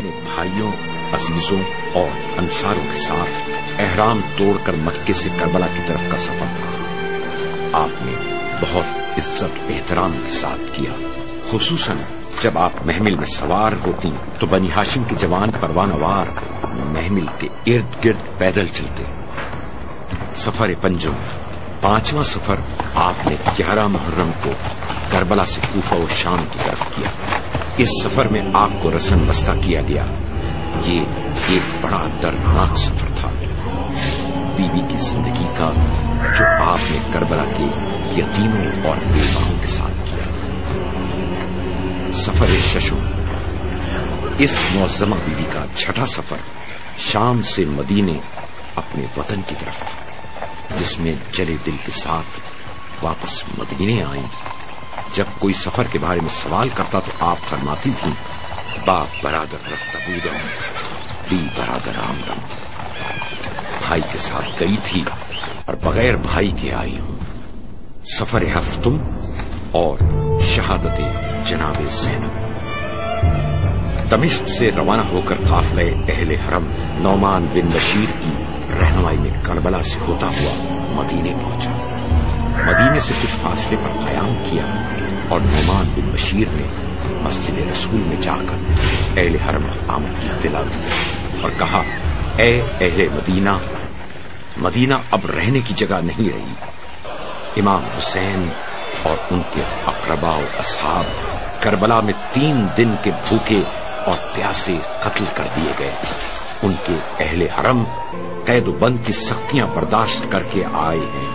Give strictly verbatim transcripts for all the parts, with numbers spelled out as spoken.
اپنے بھائیوں، عزیزوں اور انصاروں کے ساتھ احرام توڑ کر مکے سے کربلا کی طرف کا سفر تھا۔ آپ نے بہت عزت احترام کے ساتھ کیا، خصوصاً جب آپ محمل میں سوار ہوتی تو بنی ہاشم کے جوان پروانہ وار محمل کے ارد گرد پیدل چلتے۔ سفر پنجم، پانچواں سفر آپ نے گیارہ محرم کو کربلا سے کوفہ و شام کی طرف کیا۔ اس سفر میں آپ کو رسن بستہ کیا گیا۔ یہ ایک بڑا دردناک سفر تھا، بی بی کی زندگی کا، جو آپ نے کربلا کے یتیموں اور بیواؤں کے ساتھ کیا۔ سفر ششم، اس معظمہ بی بی کا چھٹا سفر شام سے مدینے اپنے وطن کی طرف تھا، جس میں جلے دل کے ساتھ واپس مدینے آئیں۔ جب کوئی سفر کے بارے میں سوال کرتا تو آپ فرماتی تھیں، باپ برادر رفتہ بودم، بی برادر آمدم۔ بھائی کے ساتھ گئی تھی اور بغیر بھائی کے آئی ہوں۔ سفر ہفتم اور شہادت جناب زینب۔ دمشق سے روانہ ہو کر قافلہ اہل حرم نعمان بن بشیر کی رہنمائی میں کربلا سے ہوتا ہوا مدینے پہنچا۔ مدینے سے کچھ فاصلے پر قیام کیا اور نعمان بن بشیر نے مسجد رسول میں جا کر اہل حرم کی آمد کی اطلاع دی اور کہا، اے اہل مدینہ، مدینہ اب رہنے کی جگہ نہیں رہی۔ امام حسین اور ان کے اقرباء و اصحاب کربلا میں تین دن کے بھوکے اور پیاسے قتل کر دیے گئے۔ ان کے اہل حرم قید و بند کی سختیاں برداشت کر کے آئے ہیں۔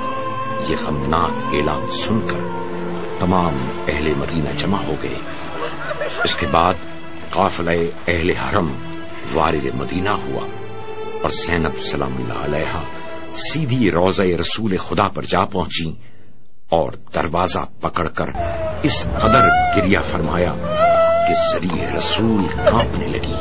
یہ غمناک اعلان سن کر تمام اہل مدینہ جمع ہو گئے۔ اس کے بعد قافلہ اہل حرم وارد مدینہ ہوا اور زینب سلام اللہ علیہا سیدھی روضہ رسول خدا پر جا پہنچی اور دروازہ پکڑ کر اس قدر گریہ فرمایا کہ ذریعہ رسول کانپنے لگی۔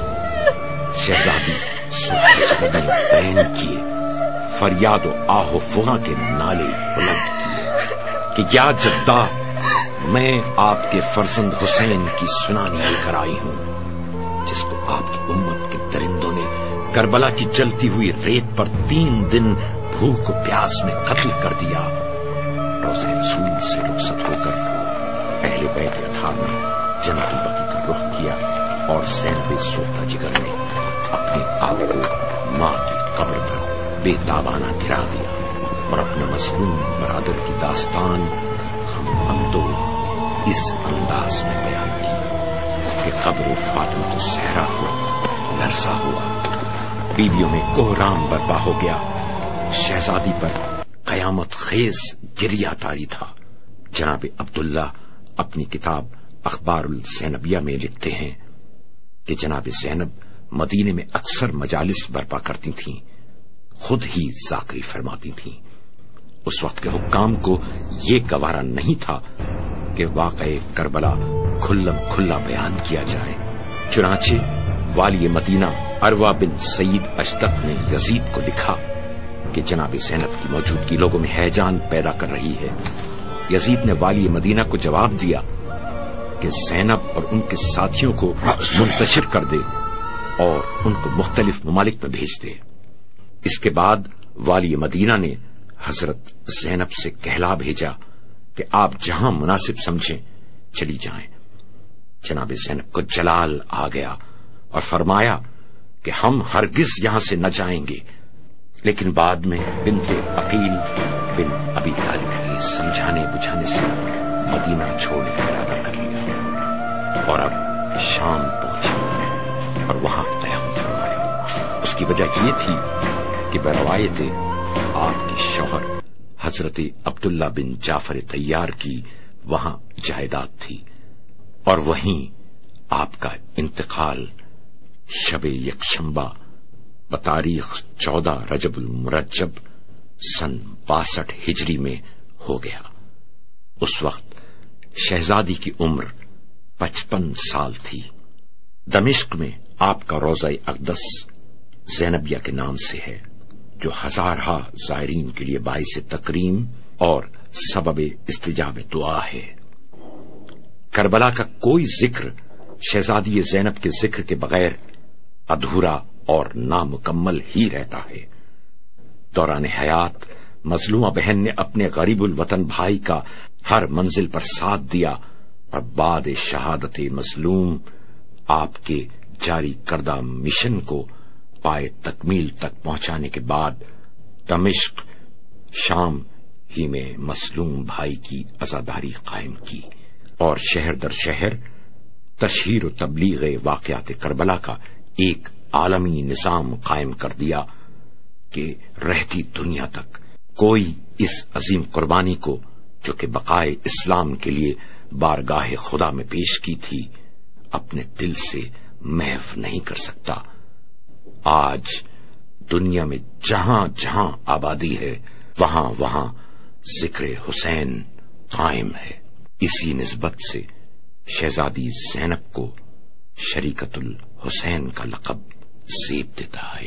شہزادی سرخ میں بین کیے، فریاد و آہ و فغاں کے نالے بلند کیے کہ یا جدہ، میں آپ کے فرزند حسین کی سنانی لے کر آئی ہوں، جس کو آپ کی امت کے درندوں نے کربلا کی جلتی ہوئی ریت پر تین دن بھوک و پیاس میں قتل کر دیا۔ روضہ رسول سے رخصت ہو کر اہل بیت اطہار نے جنت البقیع کا رخ کیا اور زینب سوختہ جگر نے اپنے آپ کو ماں کی قبر پر بے تابانہ گرا دیا اور اپنے مظلوم برادر کی داستان ہم اندو اس انداز میں بیان کی کہ قبر فاطمہ الزہرا کو لرزا ہوا، بیویوں میں کوہرام برپا ہو گیا، شہزادی پر قیامت خیز گریہ طاری تھا۔ جناب عبداللہ اپنی کتاب اخبار الزینبیہ میں لکھتے ہیں کہ جناب زینب مدینے میں اکثر مجالس برپا کرتی تھیں، خود ہی ذاکری فرماتی تھیں۔ اس وقت کے حکام کو یہ گوارا نہیں تھا کہ واقعہ کربلا کھلم کھلا بیان کیا جائے، چنانچہ والی مدینہ عروہ بن سعید اشتق نے یزید کو لکھا کہ جناب زینب کی موجودگی لوگوں میں ہیجان پیدا کر رہی ہے۔ یزید نے والی مدینہ کو جواب دیا کہ زینب اور ان کے ساتھیوں کو منتشر کر دے اور ان کو مختلف ممالک میں بھیج دے۔ اس کے بعد والی مدینہ نے حضرت زینب سے کہلا بھیجا کہ آپ جہاں مناسب سمجھیں چلی جائیں۔ جناب زینب کو جلال آ گیا اور فرمایا کہ ہم ہرگز یہاں سے نہ جائیں گے، لیکن بعد میں بنت عقیل بن ابی طالب کے سمجھانے بجھانے سے مدینہ چھوڑنے کا ارادہ کر لیا اور اب شام پہنچی اور وہاں قیام فرمایا۔ اس کی وجہ یہ تھی کہ بروایت آپ کے شوہر حضرت عبداللہ بن جعفر طیار کی وہاں جائیداد تھی اور وہیں آپ کا انتقال شب یکشنبہ بتاریخ چودہ رجب المرجب سن باسٹھ ہجری میں ہو گیا۔ اس وقت شہزادی کی عمر پچپن سال تھی۔ دمشق میں آپ کا روضہ اقدس زینبیہ کے نام سے ہے، جو ہزارہا زائرین کے لیے باعث تکریم اور سبب استجاب دعا ہے۔ کربلا کا کوئی ذکر شہزادی زینب کے ذکر کے بغیر ادھورا اور نامکمل ہی رہتا ہے۔ دوران حیات مظلومہ بہن نے اپنے غریب الوطن بھائی کا ہر منزل پر ساتھ دیا، اور بعد شہادت مظلوم آپ کے جاری کردہ مشن کو پائے تکمیل تک پہنچانے کے بعد دمشق شام ہی میں مظلوم بھائی کی عزاداری قائم کی، اور شہر در شہر تشہیر و تبلیغ واقعات کربلا کا ایک عالمی نظام قائم کر دیا کہ رہتی دنیا تک کوئی اس عظیم قربانی کو جو کہ بقائے اسلام کے لیے بارگاہ خدا میں پیش کی تھی اپنے دل سے محو نہیں کر سکتا۔ آج دنیا میں جہاں جہاں آبادی ہے وہاں وہاں ذکر حسین قائم ہے۔ اسی نسبت سے شہزادی زینب کو شریکت الحسین کا لقب زیب دیتا ہے۔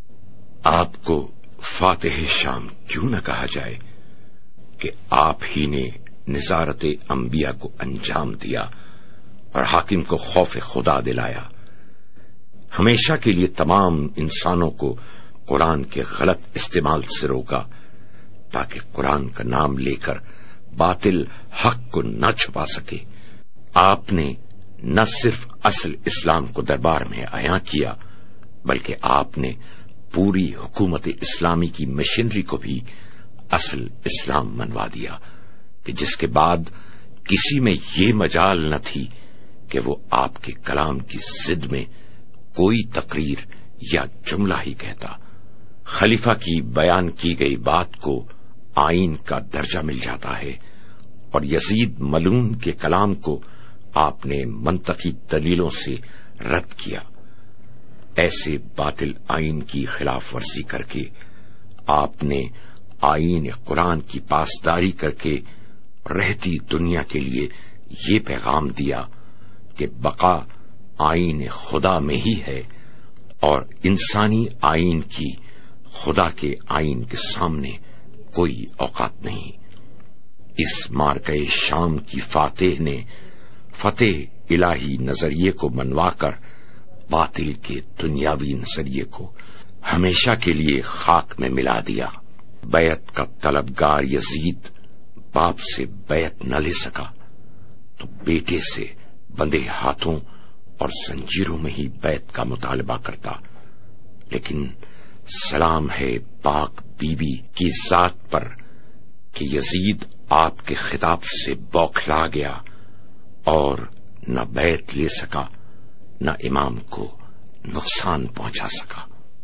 آپ کو فاتح شام کیوں نہ کہا جائے کہ آپ ہی نے نظارت انبیاء کو انجام دیا اور حاکم کو خوف خدا دلایا، ہمیشہ کے لیے تمام انسانوں کو قرآن کے غلط استعمال سے روکا تاکہ قرآن کا نام لے کر باطل حق کو نہ چھپا سکے۔ آپ نے نہ صرف اصل اسلام کو دربار میں عیاں کیا بلکہ آپ نے پوری حکومت اسلامی کی مشینری کو بھی اصل اسلام منوا دیا کہ جس کے بعد کسی میں یہ مجال نہ تھی کہ وہ آپ کے کلام کی ضد میں کوئی تقریر یا جملہ ہی کہتا۔ خلیفہ کی بیان کی گئی بات کو آئین کا درجہ مل جاتا ہے، اور یزید ملعون کے کلام کو آپ نے منطقی دلیلوں سے رد کیا۔ ایسے باطل آئین کی خلاف ورزی کر کے آپ نے آئین قرآن کی پاسداری کر کے رہتی دنیا کے لیے یہ پیغام دیا کہ بقا آئین خدا میں ہی ہے، اور انسانی آئین کی خدا کے آئین کے سامنے کوئی اوقات نہیں۔ اس معرکہ شام کی فاتح نے فتح الہی نظریے کو منوا کر باطل کے دنیاوی نظریے کو ہمیشہ کے لیے خاک میں ملا دیا۔ بیعت کا طلبگار یزید باپ سے بیعت نہ لے سکا تو بیٹے سے بندے ہاتھوں اور زنجیروں میں ہی بیعت کا مطالبہ کرتا، لیکن سلام ہے پاک بی بی کی ذات پر کہ یزید آپ کے خطاب سے بوکھلا گیا اور نہ بیعت لے سکا نہ امام کو نقصان پہنچا سکا۔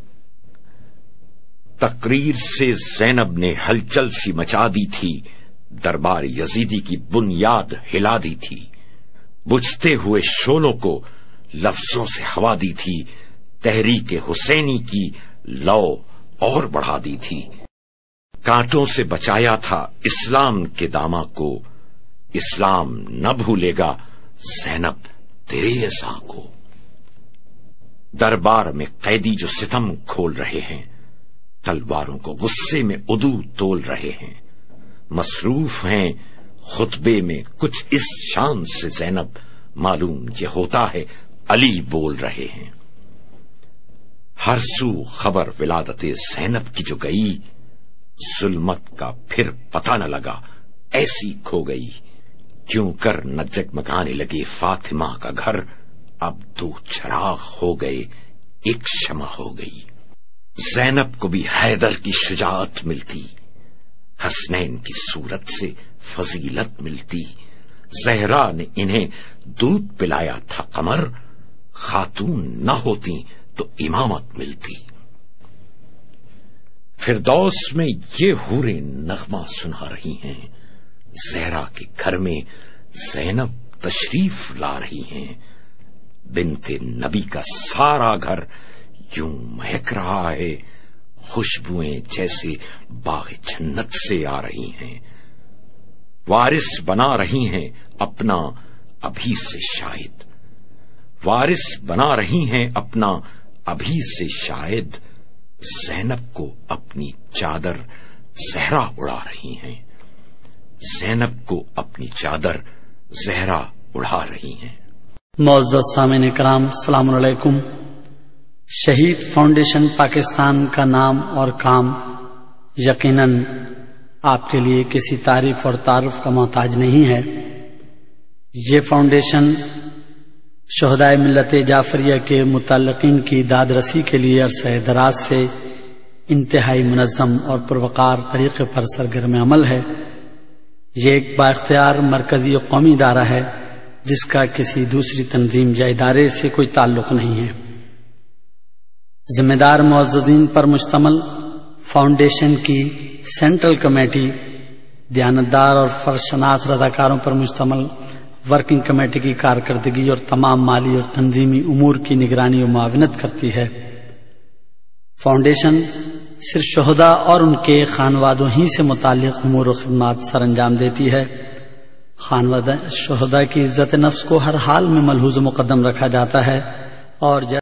تقریر سے زینب نے ہلچل سی مچا دی تھی، دربار یزیدی کی بنیاد ہلا دی تھی، بجھتے ہوئے شعلوں کو لفظوں سے ہوا دی تھی، تحریک حسینی کی لو اور بڑھا دی تھی۔ کانٹوں سے بچایا تھا اسلام کے داماں کو، اسلام نہ بھولے گا زینب تیرے اذاں کو۔ دربار میں قیدی جو ستم کھول رہے ہیں، تلواروں کو غصے میں عدو تول رہے ہیں، مصروف ہیں خطبے میں کچھ اس شان سے زینب، معلوم یہ ہوتا ہے علی بول رہے ہیں۔ ہر سو خبر ولادت زینب کی جو گئی، ظلمت کا پھر پتہ نہ لگا ایسی کھو گئی، کیوں کر نہ جگمگانے لگے فاطمہ کا گھر، اب دو چراغ ہو گئے ایک شمع ہو گئی۔ زینب کو بھی حیدر کی شجاعت ملتی، حسنین کی صورت سے فضیلت ملتی، زہرا نے انہیں دودھ پلایا تھا قمر، خاتون نہ ہوتی تو امامت ملتی۔ فردوس میں یہ حوریں نغمہ سنا رہی ہیں، زہرا کے گھر میں زینب تشریف لا رہی ہیں، بنت نبی کا سارا گھر یوں مہک رہا ہے، خوشبوئیں جیسے باغ جنت سے آ رہی ہیں، وارث بنا رہی ہیں اپنا ابھی سے شاید، وارث بنا رہی ہیں اپنا ابھی سے شاید، زینب کو اپنی چادر زہرا اڑا رہی ہیں، زینب کو اپنی چادر زہرا اڑا رہی ہیں۔ معزز سامعین کرام، السلام علیکم۔ شہید فاؤنڈیشن پاکستان کا نام اور کام یقیناً آپ کے لیے کسی تعریف اور تعارف کا محتاج نہیں ہے۔ یہ فاؤنڈیشن شہدائے ملت جعفریہ کے متعلقین کی داد رسی کے لیے عرصہ دراز سے انتہائی منظم اور پروقار طریقے پر سرگرم عمل ہے۔ یہ ایک بااختیار مرکزی و قومی ادارہ ہے جس کا کسی دوسری تنظیم یا ادارے سے کوئی تعلق نہیں ہے۔ ذمہ دار معززین پر مشتمل فاؤنڈیشن کی سینٹرل کمیٹی، دیانتدار اور فرشناس رضاکاروں پر مشتمل ورکنگ کمیٹی کی کارکردگی اور تمام مالی اور تنظیمی امور کی نگرانی و معاونت کرتی ہے۔ فاؤنڈیشن صرف شہداء اور ان کے خانوادوں ہی سے متعلق امور و خدمات سر انجام دیتی ہے۔ خانوادہ شہداء کی عزت نفس کو ہر حال میں ملحوظ و مقدم رکھا جاتا ہے اور